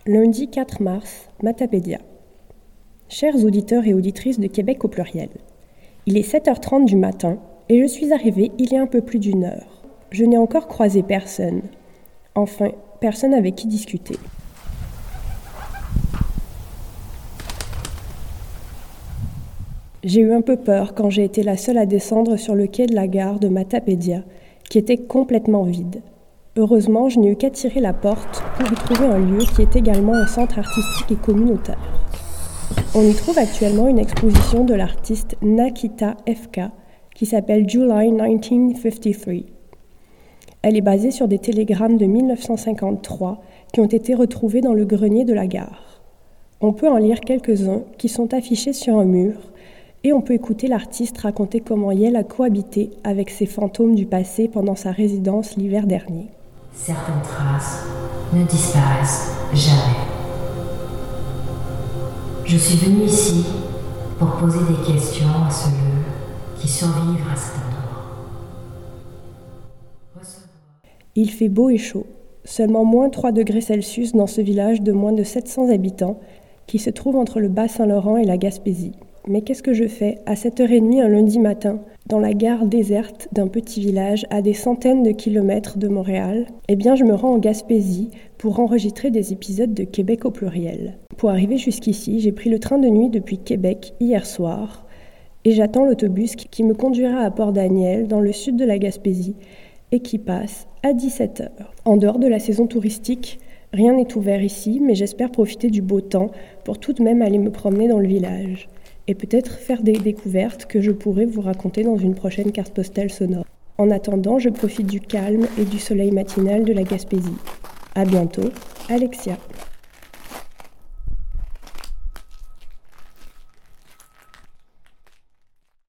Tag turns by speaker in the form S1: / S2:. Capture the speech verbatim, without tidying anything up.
S1: Lundi quatre mars, Matapédia. Chers auditeurs et auditrices de Québec au pluriel, il est sept heures trente du matin et je suis arrivée il y a un peu plus d'une heure. Je n'ai encore croisé personne. Enfin, personne avec qui discuter. J'ai eu un peu peur quand j'ai été la seule à descendre sur le quai de la gare de Matapédia, qui était complètement vide. Heureusement, je n'ai eu qu'à tirer la porte pour y trouver un lieu qui est également un centre artistique et communautaire. On y trouve actuellement une exposition de l'artiste Nakita F K qui s'appelle July dix-neuf cinquante-trois. Elle est basée sur des télégrammes de mille neuf cent cinquante-trois qui ont été retrouvés dans le grenier de la gare. On peut en lire quelques-uns qui sont affichés sur un mur et on peut écouter l'artiste raconter comment Yel a cohabité avec ses fantômes du passé pendant sa résidence l'hiver dernier.
S2: Certaines traces ne disparaissent jamais. Je suis venue ici pour poser des questions à ce lieu qui survivent à cet endroit. Recevoir.
S1: Il fait beau et chaud, seulement moins trois degrés Celsius dans ce village de moins de sept cents habitants qui se trouve entre le Bas-Saint-Laurent et la Gaspésie. Mais qu'est-ce que je fais à sept heures trente un lundi matin, dans la gare déserte d'un petit village à des centaines de kilomètres de Montréal? Eh bien, je me rends en Gaspésie pour enregistrer des épisodes de Québec au pluriel. Pour arriver jusqu'ici, j'ai pris le train de nuit depuis Québec hier soir et j'attends l'autobus qui me conduira à Port-Daniel, dans le sud de la Gaspésie, et qui passe à dix-sept heures. En dehors de la saison touristique, rien n'est ouvert ici, mais j'espère profiter du beau temps pour tout de même aller me promener dans le village. Et peut-être faire des découvertes que je pourrai vous raconter dans une prochaine carte postale sonore. En attendant, je profite du calme et du soleil matinal de la Gaspésie. À bientôt, Alexia.